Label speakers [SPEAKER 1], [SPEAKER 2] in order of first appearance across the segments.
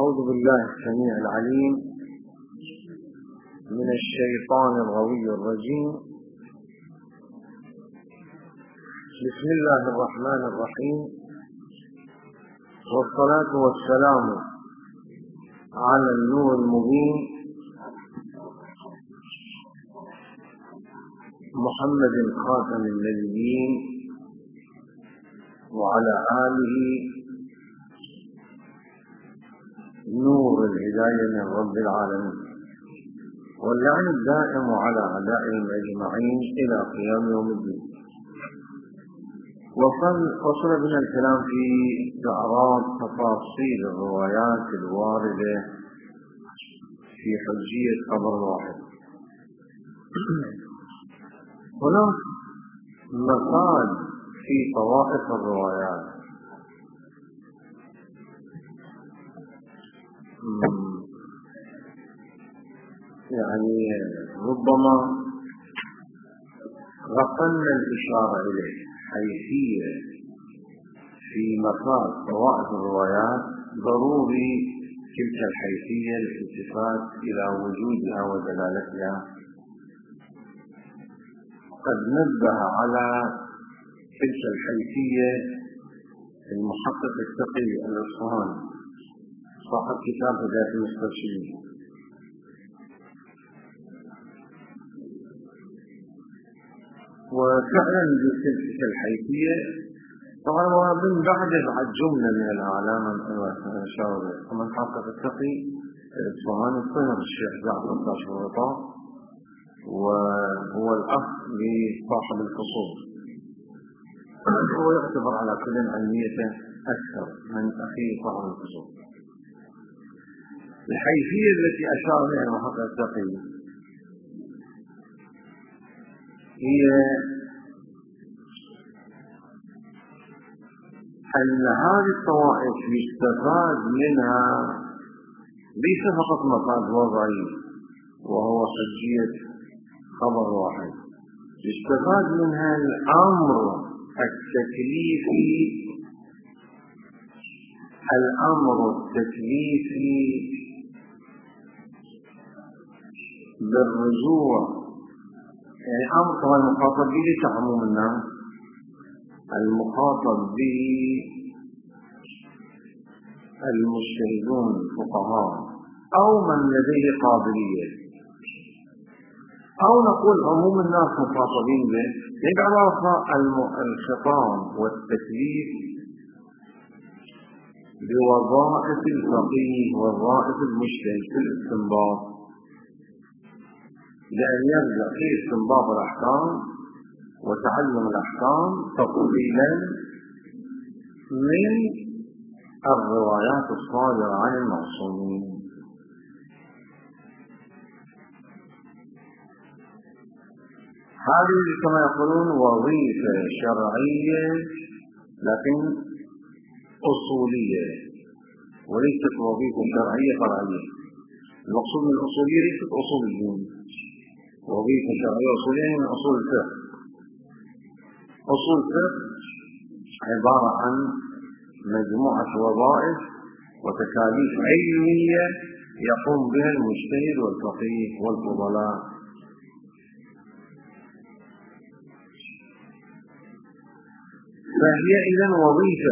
[SPEAKER 1] أعوذ بالله السميع العليم من الشيطان الغوي الرجيم. بسم الله الرحمن الرحيم، والصلاة والسلام على النور المبين محمد خاتم النبيين وعلى آله نور الهداية من رب العالمين، واللعن الدائم على أعدائهم أجمعين إلى قيام يوم الدين. وصل بنا الكلام في استعراض تفاصيل الروايات الواردة في حجية خبر واحد. هناك مقال في طوائف الروايات يعني ربما غفلنا الإشارة إليه، حيثية في مقال طوائف الروايات ضروري تلك الحيثية الالتفات إلى وجودها ودلالتها. قد نبه على تلك الحيثية المحقق التقي الأصفهاني صاحب كتاب هداية المسترشدين، وفعلا بتلك الحيثية طبعا ومن بعد جملة من الأعلام المشاورة ومن حقق التقي الأصفهاني صهر الشيخ جعفر الطاشورطا، وهو الأخ لصاحب الفصول، هو يعتبر على كل علميته أكثر من أخيه صاحب الفصول. الحيثية التي أشار إليها المحقق التقي هي أن هذه الطوائف يستفاد منها ليس فقط مقال وضعي وهو حجية خبر واحد، يستفاد منها الأمر التكليفي بالرجوع، يعني أمر طبعا المخاطب به ليس عموم الناس، المخاطب به المجتهدون الفقهاء أو من لديه قابلية، أو نقول عموم الناس مخاطبين به، يجعل الخطاب والتكليف بوظائف الفقيه ووظائف المجتهد في الاستنباط، لأن يبدأ في استنباط الأحكام وتعلم الأحكام تفصيلا من الروايات الصادرة عن المعصومين. هذه كما يقولون وظيفة شرعية لكن أصولية، وليست وظيفة شرعية فرعية. المقصود من الأصولية ليست أصول الدين، وظيفة شرعية أصولية من أصول الفقه. أصول الفقه عبارة عن مجموعة وظائف وتكاليف علمية يقوم بها المجتهد والفقيه والفضلاء. فهي إذن وظيفة،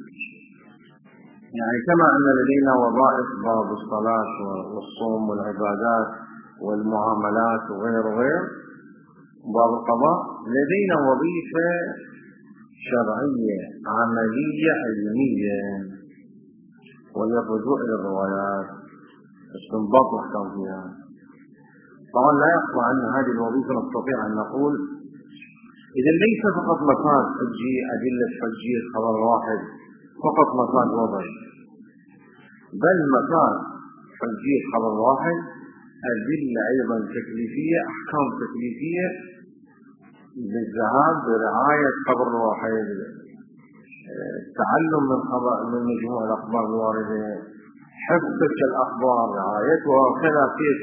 [SPEAKER 1] يعني كما أن لدينا وظائف باب الصلاة والصوم والعبادات والمعاملات وغير باب القضاء، لدينا وظيفة شرعية عملية علمية، وهي الرجوع إلى الروايات استنباط الأحكام فيها. طبعا لا يخفى أن هذه الوظيفة نستطيع أن نقول إذا ليس فقط مكان أدلة حجية خبر واحد فقط مكان وضعي، بل مكان حجية خبر واحد أدلة أيضا تكليفية، أحكام تكليفية بالذهاب برعاية خبر واحد، التعلم من مجموع الأخبار الواردة، حفظ تلك الأخبار، رعايتها وكذا كيف.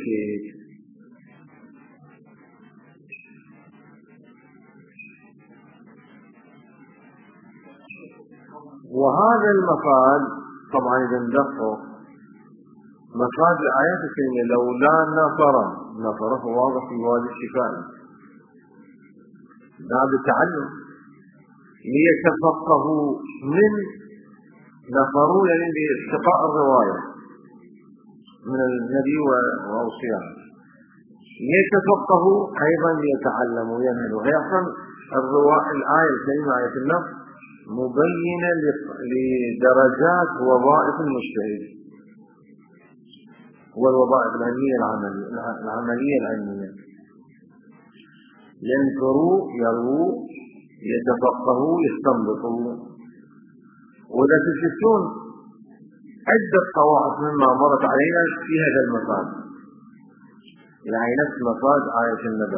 [SPEAKER 1] وهذا المفاد طبعا إذا ندقق مفاد الآيات الكريمة لولا نفره واضح في وادي الشفاء، باب التعلم ليتفقهوا من نفروا يعني باستقاء الرواية من النبي وأوصيائه، يتفقهوا أيضا ليتعلموا ينهلوا. هي أصلا الآية الكريمة آية النص مبينة لدرجات وظائف المجتهد والوظائف العلمية العملية العلمية. ينكروا، يرووا، يتفقهوا، يستنبطوا. وإذا تشوفون عدة طوائف مما مرت علينا في هذا المفاد، يعني نفس مفاد آية النبأ،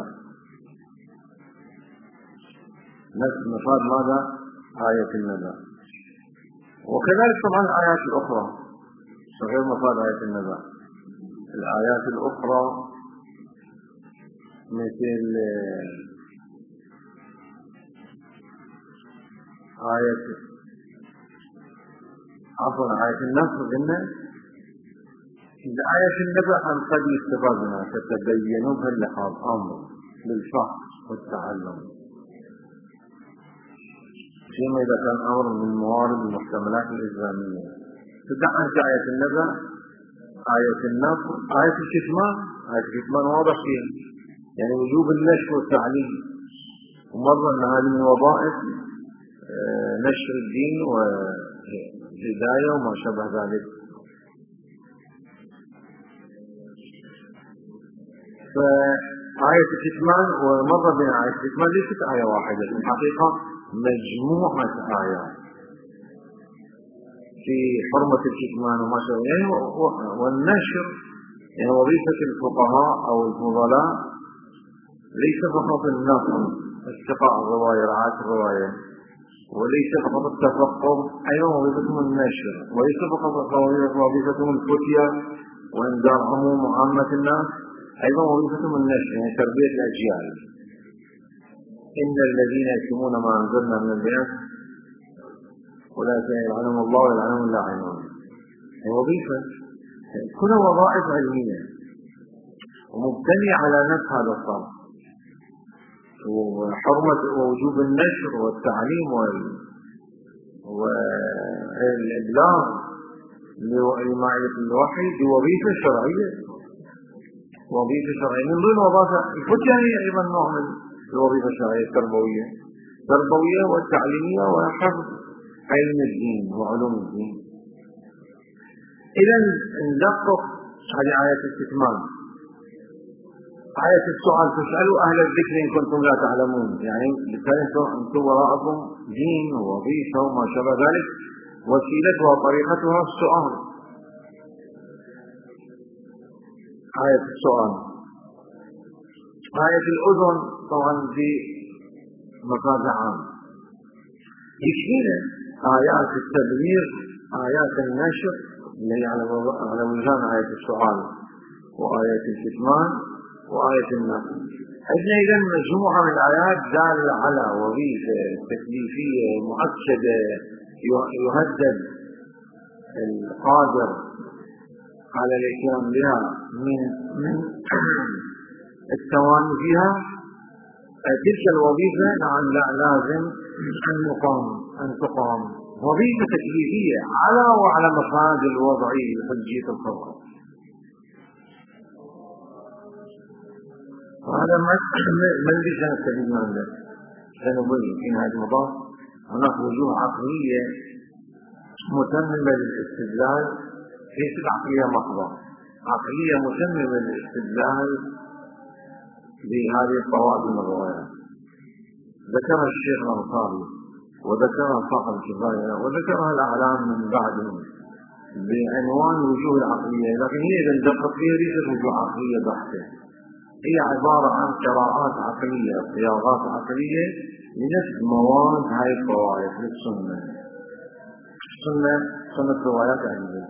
[SPEAKER 1] نفس مفاد ماذا؟ آية النبأ. وكذلك طبعا الآيات الأخرى غير مفاد آية النبأ، الآيات الأخرى مثل آية النصر قلنا آية النبأ أن قد يستفاد منها تتبينوا باللحاظ أمر للفهم والتعلم، فيما إذا كان أمر من موارد المحتملات الإلزامية. تدعى آية النبأ، آية النصر، آية الكتمان واضح فيها يعني وجوب النشر والتعليم، ومرة أن هذه من وظائف نشر الدين والهداية وما شابه ذلك. فآية الكتمان ومرة بين آية الكتمان ليست آية واحدة، في الحقيقة مجموعة آيات في حرمة الكتمان وما شابه يعني. والنشر يعني وظيفة الفقهاء أو الفضلاء ليس فقط النقل استقاء الرواية رعاية الرواية، وليس فقط التفقه، أيضا وظيفتهم النشر، وليس فقط وظيفتهم الفتية وإنذار عموم وعامة الناس، أيضا وظيفتهم النشر يعني تربية الأجيال. إن الذين يكتمون ما أنزلنا من البيان أولئك يلعنهم الله ويلعنهم اللاعنون. هي وظيفة كلها وظائف علمية ومبتنية على نفس هذا الصرف، وحرمة ووجوب النشر والتعليم والإبلاغ لمعرفة الوحي بوظيفة شرعية، وظيفة شرعية من ضمن وظائف الفتية هي أيضا نوع من الوظيفة الشرعية التربوية والتعليمية وحفظ علم الدين وعلوم الدين. إذا ندقق هذه آية الكتمان. آية السؤال تسألوا أهل الذكر إن كنتم لا تعلمون، يعني بالتالي أنتم وراءكم دين ووظيفة وما شابه ذلك، وسيلتها وطريقتها السؤال. آية السؤال. آية الأذن طبعا في مفاد عام، يشمل آيات التبليغ، آيات النشر اللي على وجهان آية السؤال وآية الكتمان وآية النقل. عندنا إذن مجموعة من الآيات دالة على وظيفة تكليفية مؤكدة يهدد القادر على الاتيان بها من التواني فيها. تلك الوظيفة لازم أن تقام وظيفة تكليفية وعلى مفاد الوضعي لحجية الخبر. وهذا ما الذي سنستفيد من ذلك؟ سنبين في هذا المطاف هناك وجوه عقلية متممة للاستدلال، ليست عقلية محضة، عقلية متممة للاستدلال بهذه الطوائف من الروايات. ذكرها الشيخ الأنصاري وذكرها صاحب الكفاية وذكرها الأعلام من بعدهم بعنوان وجوه العقلية، لكن هي إذا دقت فيها ليست وجوه عقلية بحتة، هي عبارة عن قراءات عقلية، صياغات عقلية لنفس مواد هاي الطوائف للسنة. سنة روايات أهل البيت.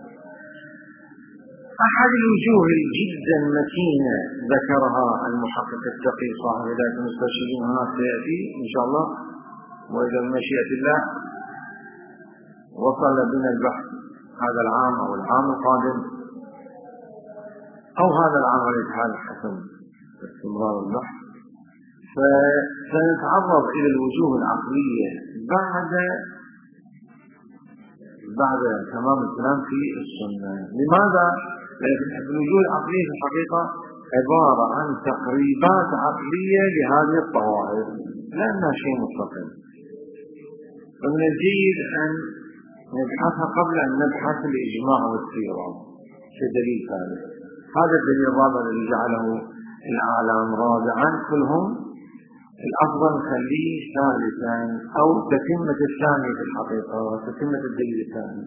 [SPEAKER 1] أحد الوجوه جدا متينة ذكرها المحقق التقي صاحب هداية المسترشدين هناك سيأتي إن شاء الله، وإذا بمشيئة الله وصل بنا البحث هذا العام أو العام القادم أو هذا العمل حال حسب استمرار البحث. فسنتعرض إلى الوجوه العقلية بعد تمام الكلام في السنة. لماذا؟ لأن الوجوه العقلية في الحقيقة عبارة عن تقريبات عقلية لهذه الطوائف، لأنها شيء مستقل، فمن الجيد أن نبحثها قبل أن نبحث الإجماع والسيرة كدليل ثالث. هذا الدليل الرابع الذي جعله الأعلام رابعا كلهم الأفضل نخليه ثالثا أو تتمة الثاني في الحقيقة، تتمة الدليل الثاني.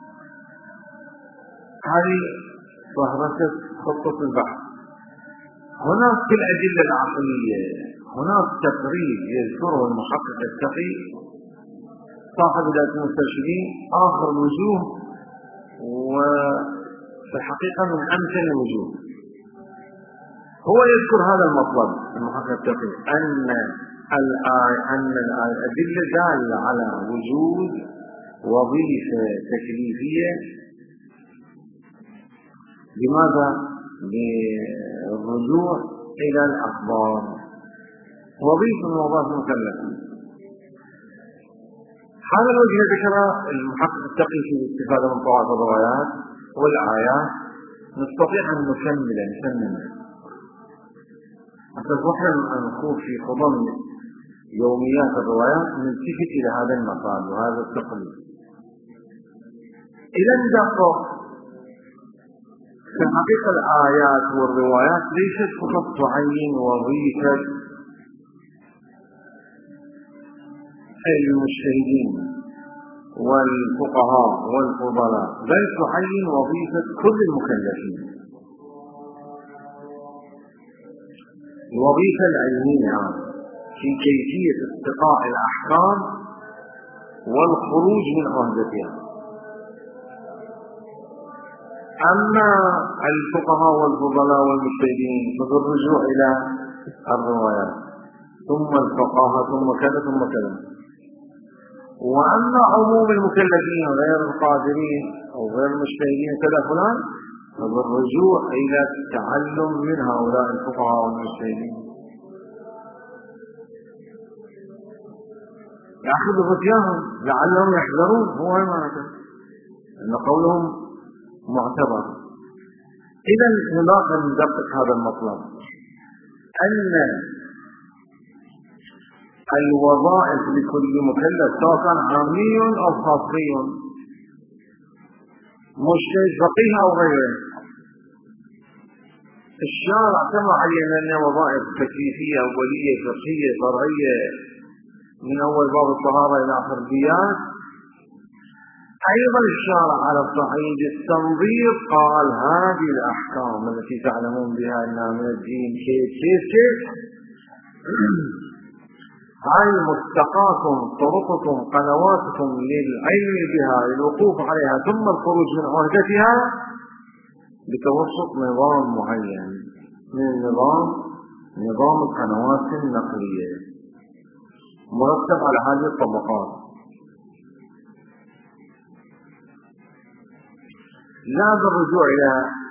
[SPEAKER 1] هذه فهرسة خطة البحث. هناك في الأدلة العقلية هناك تقريب يذكره المحقق التقي صاحب هداية المسترشدين آخر الوجوه، وفي الحقيقة من أمثل الوجوه. هو يذكر هذا المطلب المحقق التقي أن الأدلة دالة على وجود وظيفة تكليفية. لماذا؟ بالرجوع إلى الأخبار، وظيفة من وظائف المكلفة. هذا الوجه ذكره المحقق التقي في الاستفادة من طوائف الروايات والآيات. نستطيع أن نسممه حتى نحن نخوض في خضم يوميات الروايات نلتفت إلى هذا المقال وهذا التقليد. إذا ندقق في الحقيقة الآيات والروايات ليست فقط تعين وظيفة المجتهدين والفقهاء والفضلاء، بل تعين وظيفة كل المكلفين، الوظيفة العلمية في كيفية استقاء الأحكام والخروج من عهدتها. أما الفقهاء والفضلاء والمجتهدين فبالرجوع إلى الروايات ثم الفقهاء ثم كذا ثم كذا. وأما عموم المكلفين غير القادرين أو غير المجتهدين كذا فلان فبالرجوع إلى التعلم من هؤلاء الفقهاء والمجتهدين. يأخذ فتياهم لعلهم يحذرون، هو ما هذا أن قولهم معتبر. إذا نلاقي ندقق هذا المطلب أن الوظائف لكل مكلف سواء كان عامي أو خاصي، مجتهد فقيه أو غيره، الشارع كما عين لنا وظائف تكليفية أولية فقهية فرعية من أول باب الطهارة إلى آخر الديات. أيضا الشارع على الصعيد التنظير قال هذه الأحكام التي تعلمون بها أنها من الدين كيف هاي مستقاكم طرقكم قنواتكم للعلم بها للوقوف عليها ثم الخروج من عهدتها بتوسط نظام معين من نظام القنوات النقلية مرتب على هذه الطبقات. لا بالرجوع إلى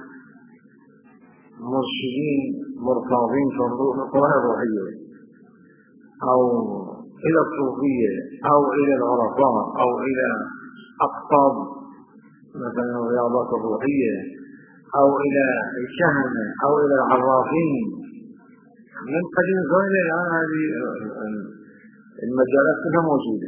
[SPEAKER 1] مرشدين مرتاضين في القواعد الروحية أو إلى الصوفية أو إلى العرفاء أو إلى أقطاب مثلا الرياضات الروحية أو إلى الكهنة أو إلى العرافين. من قديم زمان الآن هذه المجالات كلها موجودة،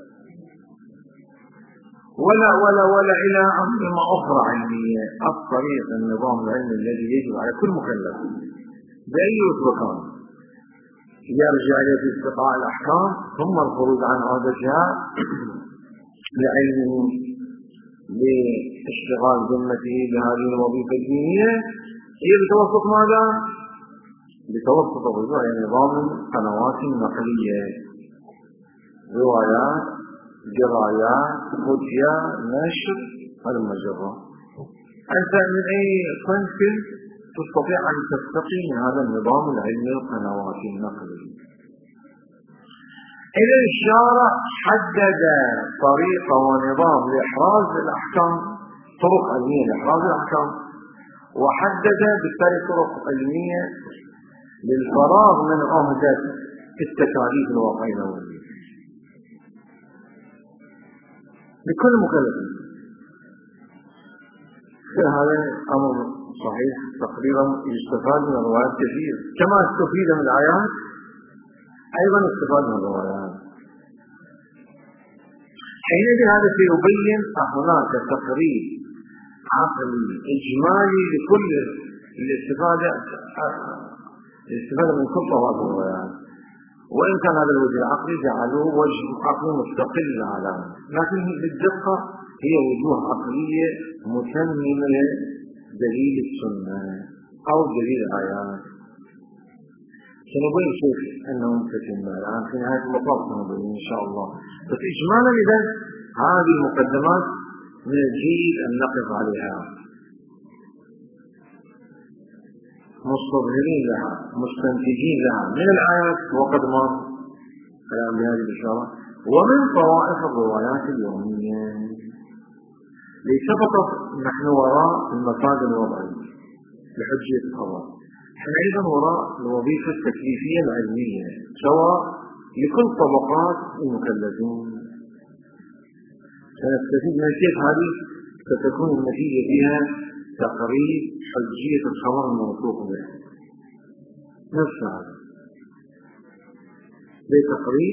[SPEAKER 1] ولا إلى أنظمة أخرى علمية. الطريق النظام العلمي الذي يجب على كل مكلف بأي مكان يرجع إلى استقاء الأحكام ثم الخروج عن عادتها لعلمه لاشتغال ذمته بهذه الوظيفة الدينية هي بتوسط ماذا؟ بتوسط الرجوع إلى نظام القنوات النقلية، روايات، درايات، فتيا، نشر، المجرة. أنت من أي صنف تستطيع أن تستقي من هذا النظام العلمي القنوات النقلية. إذا الشارع حدد طريقة ونظام لإحراز الأحكام، طرق علمية لإحراز الأحكام، وحدد بالتالي طرق علمية للفراغ من عهدة التكاليف الواقعية الأولية لكل مكلف. هذا أمر صحيح تقريبا يستفاد من الروايات كثير، كما استفيد من الآيات أيضا استفاد من الروايات. حينئذ هذا سيبين هناك تقريب عقلي إجمالي لكل الاستفادة من كل طوائف الروايات، وإن كان هذا الوجه العقلي جعلوه وجه عقلي مستقل على، لكن بالدقة هي وجوه عقلية متممة دليل السنة أو دليل الآيات. سنبين كيف أنه تتم الآن في نهاية المطاف، سنبين إن شاء الله. بس إجمالا إذا هذه المقدمات من الجيد أن نقف عليها مستظهرين لها مستنتجين لها من الآيات وقد مر كلام بهذه الإشارة ومن طوائف الروايات اليومية. ليس فقط نحن وراء المفاد الوضعي لحجية الخبر، نحن أيضا وراء الوظيفة التكليفية العلمية سواء لكل طبقات المكلفين. سنستفيد من كيف هذه ستكون النتيجة فيها تقريب حجية الخبر الموثوق به نفس هذا لتقريب،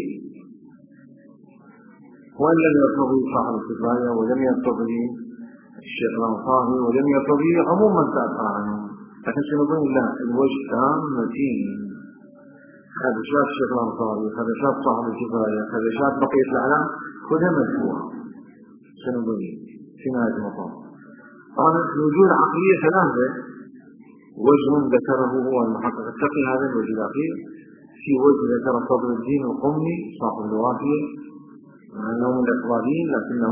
[SPEAKER 1] وإن لم يرتضي صاحب الكفاية ولم يرتضي الشيخ الأنصاري ولم يرتضي عموما تأثر عنه، لكن سنقول له الوجه تام متين. هذا شاف الشيخ الأنصاري، هذا شاف صاحب الكفاية، هذا شاف بقية الأعلام، كلها مدفوعة. سنقول في نهاية المطاف طبعا الوجوه العقلية ثلاثة، وجه ذكره هو المحقق التقي هذا الوجه الأخير، في وجه ذكر فضل الدين القمي صاحب الوافية مع أنه من الأقرابين لكنه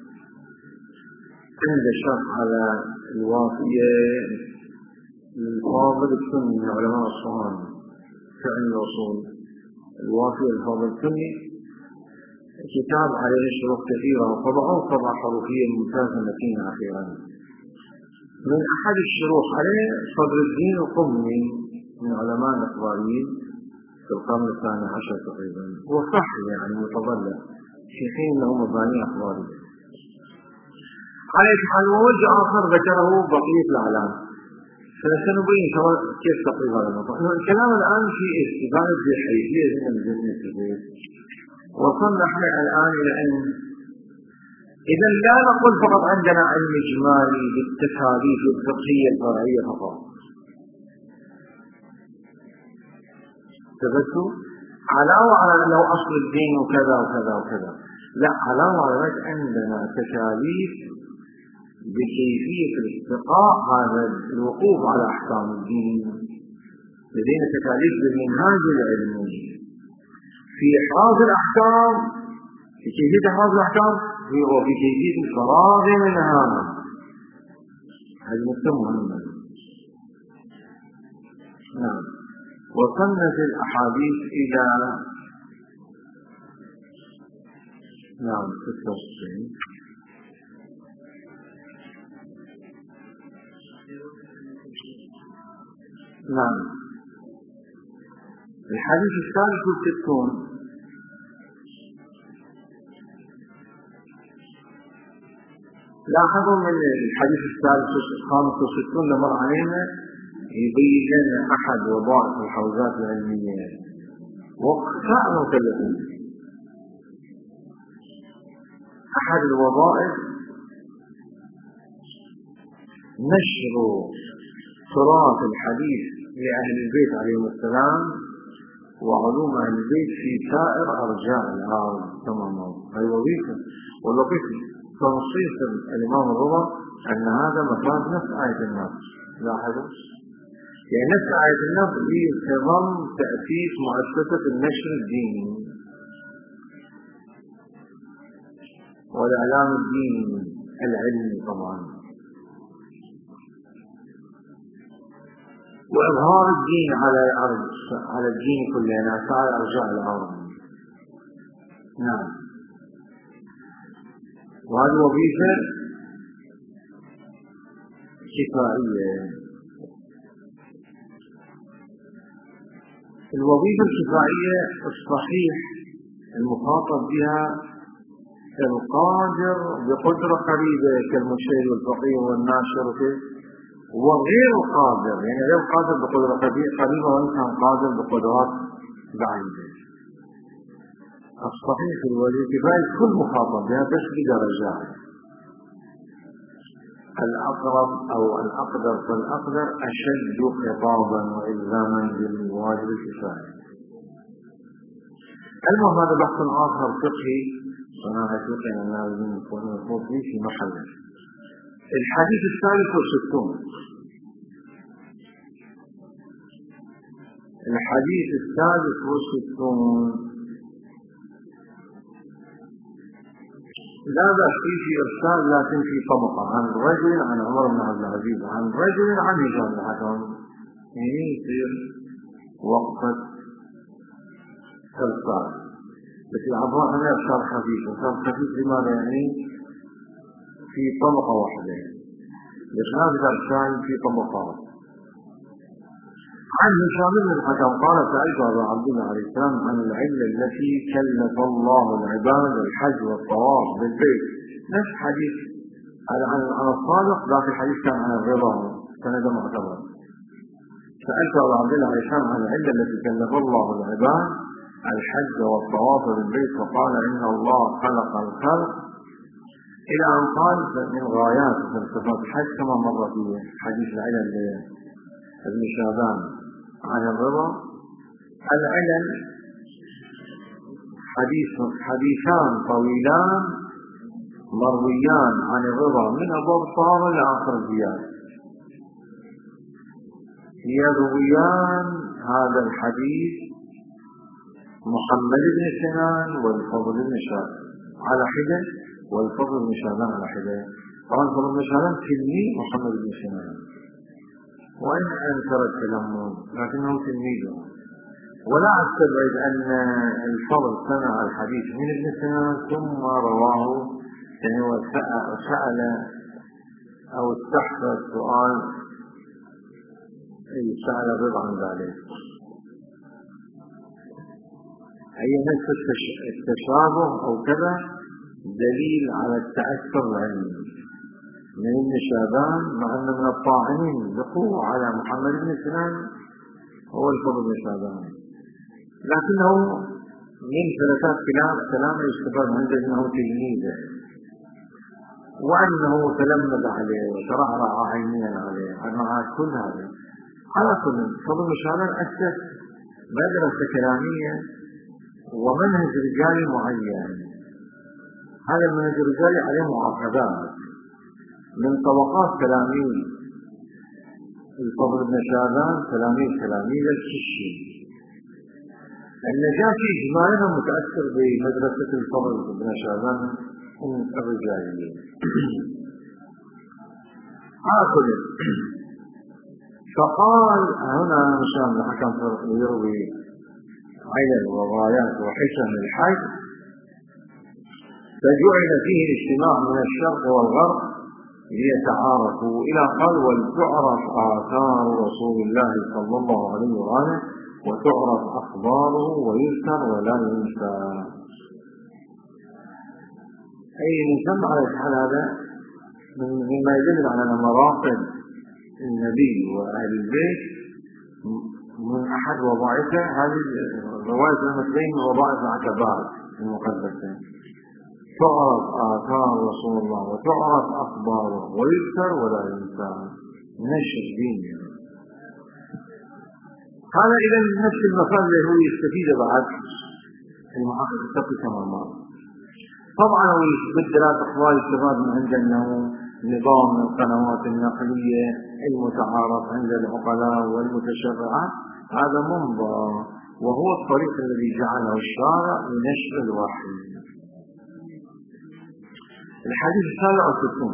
[SPEAKER 1] عند الشرح على الوافية الفاضل السني من علماء الصهان في علم الأصول، الوافية الفاضل السني كتاب عليه شروح كثيرة وطبعه طبعة حروفية ممتازة متينة أخيرا. من أحد الشروح عليه فضل الدين القمي من علماء الأقرابين في القرن الثاني عشر تقريبا، وصح يعني متضلع في حين له مباني أقرابية. على حال وجه آخر ذكره بقية الأعلام، فسنبين كيف تقريب هذا الموضوع. الكلام الآن في استفادة بحيثية من الجزء. وصلنا احنا الآن إلى أن إذا لا نقول فقط عندنا علم إجمالي بالتكاليف الفقهية الفرعية فقط، تذكروا علاوة على أنه أصل الدين وكذا وكذا وكذا، لا علاوة على ذلك عندنا تكاليف بكيفية الاستقاء هذا الوقوف على أحكام الدين. لدينا تكاليف بالمنهاج العلمي في إحراز الأحكام، في كيفية إحراز الأحكام وفي كيفية الفراغ منها. هذه نقطة مهمة. نعم. وصلنا في الأحاديث إلى 96. نعم. الحديث الثالث والستون لاحظوا من الحديث الثالث والخامس والستون لمر علينا يبين لنا أحد وظائف الحوزات العلمية واقتفاء المكلفين. أحد الوظائف نشر تراث الحديث لأهل البيت عليهم السلام وعلوم أهل البيت في سائر أرجاء الأرض تماما. هذه وظيفة. واللطيف تنصيص الإمام الرضا أن هذا مفاد نفس آية الناس. لاحظوا يعني نفس آية الناس هي خضم تأسيس مؤسسة النشر الديني والإعلام الديني العلمي طبعا، وإظهار الدين على الأرض، على الدين كله على أرجاء الأرض. نعم. وهذه وظيفة كفائية. الوظيفة الكفائية الصحيح المخاطب بها القادر بقدرة قريبة كالمجتهد والفقيه والناشر وغير القادر، يعني غير قادر بقدرة قريبة وإنسان قادر بقدرات بعيدة. الصحيح الوظيفة الكفائية كل مخاطب بها بس بدرجات. الأقرب أو الأقدر فالأقدر أشد خطابا وإلزاما بالواجب الكفائي. المهم هذا بحث آخر فقهي صناعة فقهي أننا لازم نكون فيه في محله. الحديث الثالث والستون. الحديث الثالث والستون لا بأس فيه في إرسال لكن في طبقة عن رجل عن عمر بن عبد العزيز عن رجل عن هشام بن حكم، يعني يصير وقفة إرسال. بس العبارة عن إرسال خفيف. إرسال خفيف لماذا؟ يعني في طبقة واحدة، بخلاف الإرسال في طبقات. عن هشام بن الحكم قال سألت أبا عبد الله عليه السلام عن العلة التي كلف الله العباد الحج والطواف بالبيت. نفس حديث عن الصادق، باقي الحديث كان عن الرضا سند معتبر. سألت أبا عبد الله عليه السلام عن العلة التي كلف الله العباد الحج والطواف بالبيت فقال إن الله خلق الخلق إلى أن قال من غايات وصفات الحج كما مر في حديث العلل ابن شعبان عن الرضا. العلل حديثان طويلان مرويان عن الرضا من أبواب الطهارة لآخر الزيادة، يرويان هذا الحديث محمد بن سنان والفضل بن شعبان على حدة، والفضل بن شعبان على حدة. طبعا الفضل بن شعبان تلميذ محمد بن سنان، وإن أنكر التلمذ لكنه تلميذه. ولا أستبعد أن الفضل سمع الحديث من ابن سنان ثم رواه، يعني وسأل أو استحضر السؤال سأل الرضا عن ذلك. أي نفس التشابه أو كذا دليل على التأثر العلمي من ابن شعبان، مع أن من الطاعنين بقوة على محمد بن سنان هو الفضل بن شعبان، لكنه من ثلاثات كلامه يستفاد من أنه تلميذه وأنه تلمذ عليه وترعرع عينيا عليه مع كل هذا. على كل الفضل بن شعبان أسس مدرسة كلامية ومنهج رجالي معين. هذا المنهج الرجالي عليه معاقبات من طبقات تلاميذ الفضل بن شعبان، تلاميذ الكشي. النجاشي إجمالا متأثر بمدرسة الفضل بن شعبان الرجالية. آخر فقال هنا هشام بن حكم يروي علل وغايات وحكم الحج، فجعل فيه الاجتماع من الشرق والغرب ليتعارفوا إلى قال ولتعرف آثار رسول الله صلى الله عليه وآله وتعرف أخباره ويذكر ولا ينسى. أي نسمى على الحال هذا مما يدل على مراقب النبي وأهل البيت من أحد وظائفه هذه الرواية المثلين من وظائف العتبات المقدسة. تعرف آثار رسول الله وتعرف أخباره ويذكر ولا ينسى، نشر دينه. هذا إذا نفس المفاد اللي هو يستفيد بعد المحقق التقي كما مر. طبعا هو بالدلالة أخبار يستفاد من عند أنه نظام القنوات النقلية المتعارف عند العقلاء والمتشرعات هذا منظر، وهو الطريق الذي جعله الشارع لنشر الوحي. الحديث 67.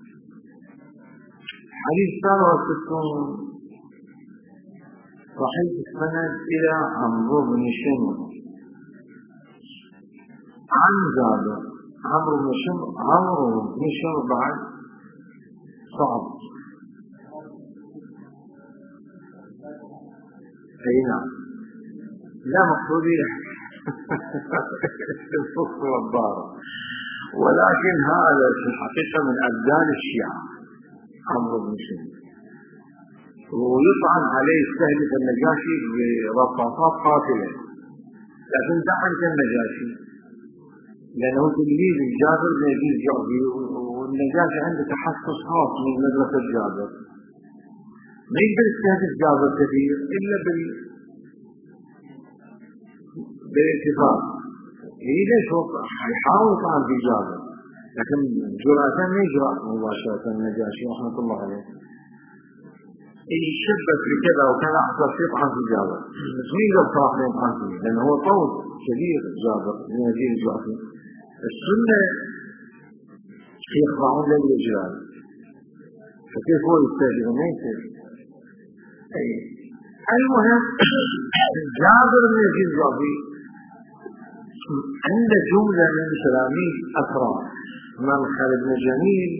[SPEAKER 1] الحديث 67 صحيح السند إلى عمرو بن شمر عن جابر. عمرو بن شمر بعد صعب أي نعم، لا مقصودي الفقه والضارة، ولكن هذا في الحقيقة من أبدال الشيعة عمرو بن شميل، ويطعن عليه استهدف النجاشي برصاصات قاتلة، لكن طعن النجاشي لأنه تلميذ جابر بن أبي الجعفي، والنجاشي عنده تحسس خاص من مدرسة جابر، ما يقدر يستهدف جابر كثير إلا بالاتفاق. ليش يحاول يطعن في جابر، لكن جرأة ما يجرأ مباشرة النجاشي رحمة الله عليه يشبك بكذا وكذا حتى يطعن في جابر، بس ما يقدر صراحة يطعن فيه لأنه هو طول كبير جابر بن أبي الجعفي. السنة يخضعون للرجال، فكيف هو يستهدف ما يستهدف. المهم جابر بن أبي الجعفي عند جملة من تلاميذ أسرار، منخل بن جميل،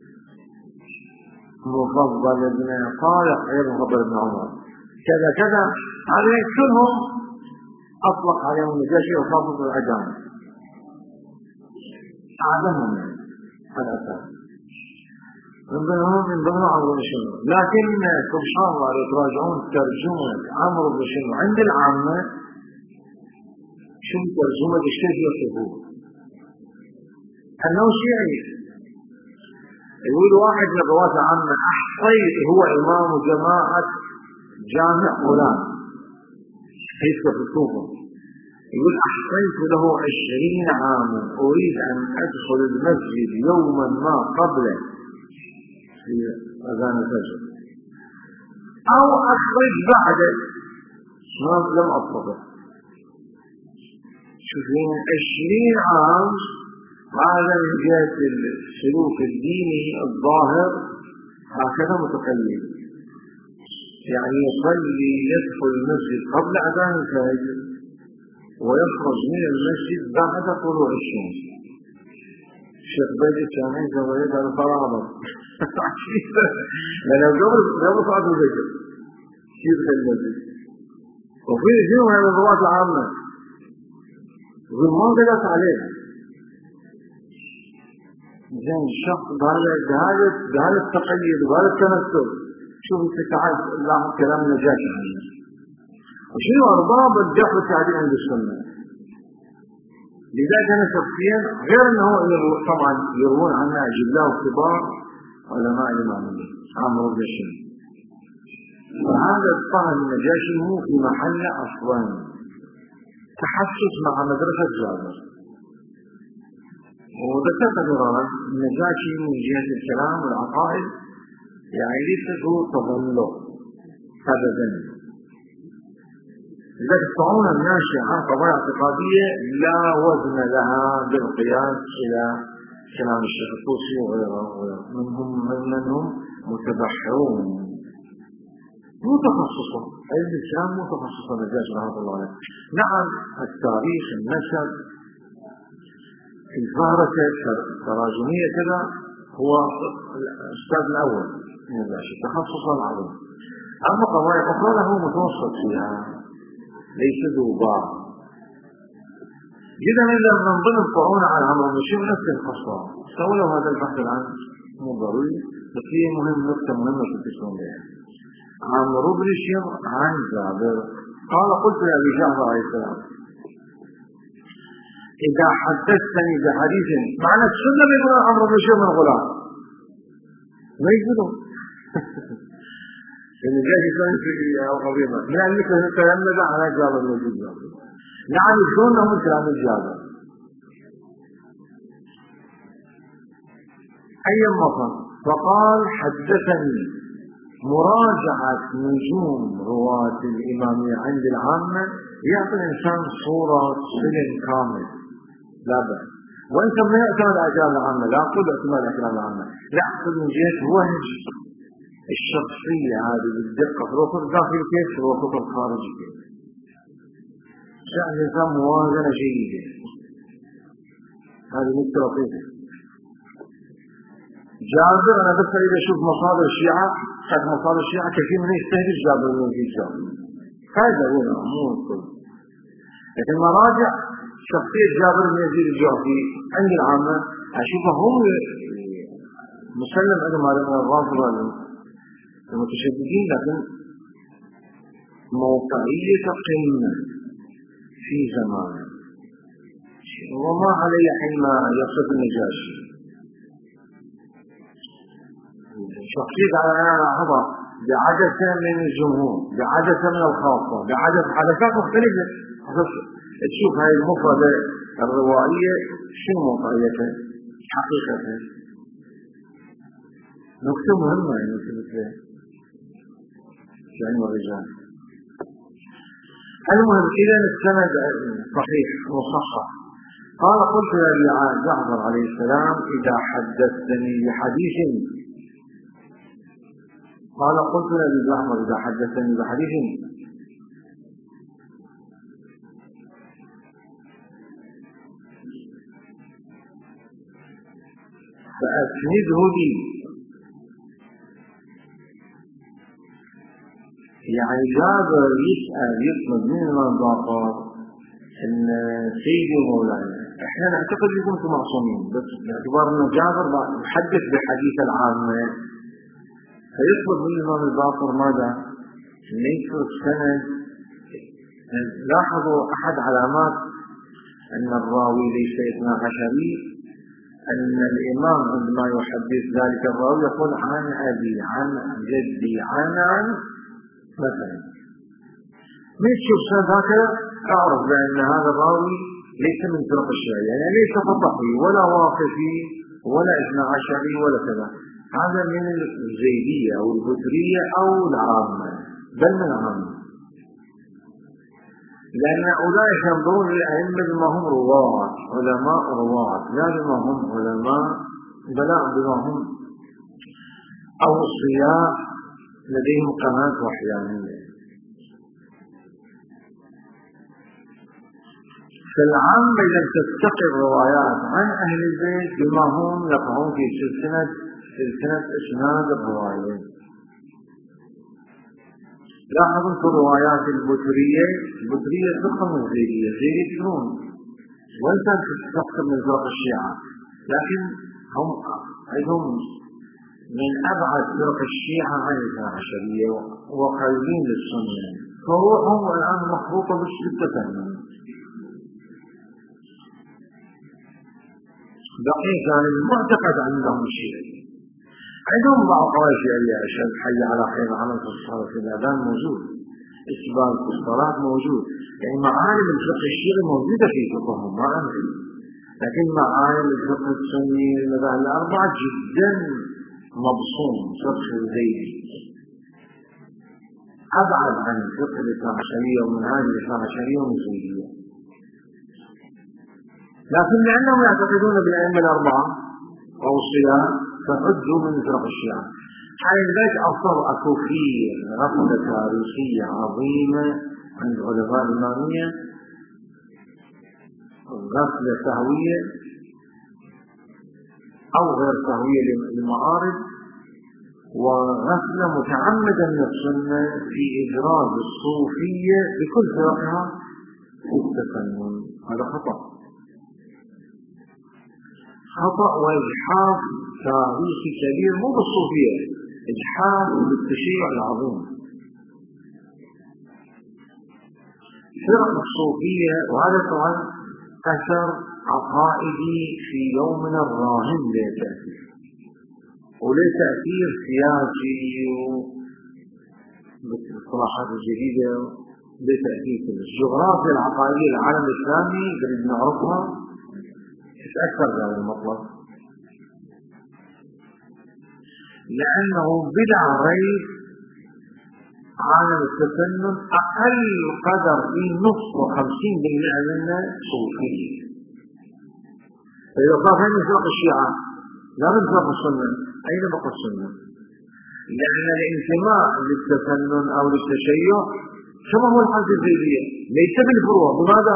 [SPEAKER 1] مفضل بن صالح ابن فضل بن عمر، كذا كذا، هذين كلهم أطلق عليهم النجاشي وخاصة العجام أعلمهم الأساس من ضمن عمرو بن شميل. لكن سبحان الله تراجعون ترجمة عمرو بن شميل عند العامة، شو ترجمة الشيخ يصفوه أنه شيعي. يقول واحد من رواه عامة أحصيت هو إمام جماعة جامع فلان حيث في الكوفة، يقول أحصيت له 20 عاما أريد أن أدخل المسجد يوما ما قبله في أذان الفجر أو أخرج بعده، ما لم أستطع. شوفين 20 عام، هذا من جهة السلوك الديني الظاهر هكذا متقلد، يعني يصلي يدخل المسجد قبل أذان الفجر ويخرج من المسجد بعد طلوع الشمس. الشيخ بدر كان عنده ولد على فرامل لأنه قبل صلاة الفجر يدخل المسجد. وفي جمع من الرواة العامة يقول ما قدرت عليه زين الشخص بهذا التقييد وهذا التمثل. شوف انت تعال لاحظ كلام النجاشي عنه وشنو أرباب الجهر التعديل عند السنة. لذلك أنا شخصيا غير أنه طبعا يروون عنه أجلاء وكبار علماء الإمامية عمرو بن شميل، وهذا الطعن النجاشي مو في محل أصلا، تحسس مع مدرسة جابر. وذكرت مرارا النجاشي من جهة الكلام والعقائد يعني ليس له تظلم أبدا. لذلك الطعون الناشئ عن قضايا اعتقادية لا وزن لها بالقياس إلى كلام الشيخ الطوسي وغيره منهم متبحرون مو تخصصا، علم الإسلام مو تخصصا النجاشي رحمه الله عليه. نعم التاريخ النسب الفهرة التراجمية كذا هو الأستاذ الأول من النجاشي تخصصا عظيم، أما قضايا أخرى له متوسط فيها ليس ذوباء جدا. إذا من ضمن الطعون على عمرو بن شميل نفس القصة سولوا هذا البحث الآن مو ضروري، بس هي نقطة مهمة تتصلون بها. عمرو بن شميل عن جابر قال قلت لأبي جعفر عليه السلام إذا حدثتني بحديث معنى السنة بيقول عمرو بن شميل غلام ما يقولون اللي جاي يكون في القضية من أنك تتلمذ على جابر الوجود نعم يكون لهم كلام الجابر أي مطر. فقال حدثني مراجعة نجوم رواة الإمامية عند العامة يعطي الإنسان صورة سلم كامل لا بأس، وإن كان ما يعتمد على كلام العامة، لا أقول اعتماد على كلام العامة، لا أقصد من جهة وهج الشخصية هذه بالدقة في الوسط الداخلي كيف في الوسط الخارجي كيف شأن الإنسان موازنة جيدة. هذه نقطة لطيفة. جابر أنا بس إذا أشوف مصادر الشيعة قد مصادر الشيعة كثير من يستهدف جابر من الجيجاب هذا هو مو الكل. لكن مراجع شخصية جابر بن يزيد الجعفي عند العامة أشوفه هو مسلم عندهم هذا من الرافضة المتشددين، لكن موقعية قمة في زمانه، وما علي حينما يصف النجاشي شخصية على لاحظها بعدسة من الجمهور، بعدسة من الخاصة، بعدسة حدثات مختلفة. تشوف هاي المفردة الروائية شنو موقعيتها حقيقتها. نقطة مهمة يعني مثل شأن الرجال. المهم إذا السند صحيح مصحح. قال قلت لأبي جعفر عليه السلام إذا حدثتني بحديث، قال قلت لأبي جعفر إذا حدثتني بحديث فأسنده لي، يعني جابر يسأل يطلب من الباقر ان سيدي ومولانا احنا نعتقد انكم انتم معصومين، بس باعتبار انه جابر يحدث بحديث العامة فيطلب من الإمام الباقر ماذا؟ ان يترك سند. لاحظوا احد علامات ان الراوي ليس 12 أن الإمام عندما يحدث ذلك الراوي يقول عن أبي عن جدي عن مثلا. من تشوف ذاك أعرف بأن هذا الراوي ليس من فرق الشيعة، يعني ليس فطحي ولا واقفي ولا 12 ولا كذا، هذا من الزيدية أو البترية أو العامة، بل من العامة، لأن أولئك ينظرون للأئمة بما هم رواة، علماء رواة، لا بما هم علماء، بل بما هم أوصياء لديهم قناة وحيانية. فالعامة لم تستقر الروايات عن أهل البيت بما هم يقعون في سلسلة إسناد الروايات. لاحظوا في الروايات البترية تفهم من الزيدية، الزيدية تكون وانت تستقر من فرق الشيعة، لكن هم أيضا من أبعد فرق الشيعة عن العشرية وقريبين للسنة، فروحهم الآن مخلوطة بالشدة. بقي كان المعتقد عندهم الشيعي، عندهم بعض قواعد شيعية عشان حي على خير عمل في الصلاة في الأذان موجود، استقبال في الصلاة موجود، يعني معالم الفقه الشيعي موجودة في فقههم ما أنفي، لكن معالم الفقه السني المذاهب الأربعة جدا مبصوم فقه الزيدي، أبعد عن فقه الإثناعشرية ومنهاج الإثناعشرية والزيدية. لكن لأنهم يعتقدون بالأئمة الأربعة أوصياء فعدوا من فرق الشيعة. حين ذلك أصر أكو فيه غفلة تاريخية عظيمة عند علماء الإمامية، غفلة سهوية أو غير سهوية للمعارض، وغفلة متعمدة من السنة في إدراج الصوفية بكل فرقها في التفنن. هذا خطأ وإجحاف تاريخي كبير، مو بالصوفية، إجحاف بالتشيع العظيم. فرق الصوفية، وهذا طبعا أثر عقائدي في يومنا الراهن له تأثير، وله تأثير سياسي بالصلاحات الجديدة، له تأثير في الجغرافيا العقائدية العالم الإسلامي قد نعرفها تتأثر بهذا المطلب، لأنه بلا ريب عالم التفنن أقل قدر في نصف 50% منه صوفي. فإذا صار هذا من فرق الشيعة لا من فرق السنة، أين بقى السنة؟ لأن الانتماء للتفنن أو للتشيع كما هو الحال في الزيدية، ليس بالفروع. بماذا؟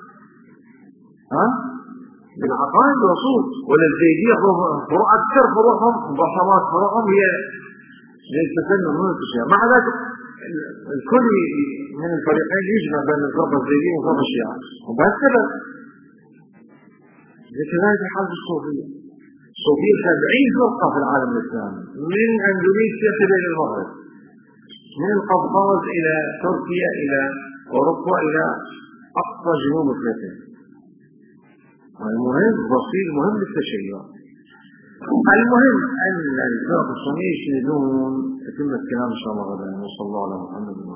[SPEAKER 1] بالعقائد والأصول. ولا الزيدية فروع أكثر، فروعهم بصمات فروعهم هي للتفنن من التشيع. مع ذلك الكل من الفريقين يجمع بين الفرقة الزيدية والفرقة الشيعة، وبهذا السبب كذلك الحرب الصوفية. الصوفية 70 فرقة في العالم الإسلامي، من أندونيسيا إلى المغرب، من القفقاز إلى تركيا إلى أوروبا إلى أقصى جنوب أفريقيا. المهم بسيط، مهم للتشيع. المهم أن الفرق الصوفية يشهدون. يتم الكلام إن شاء الله غدا. وصلى الله على محمد.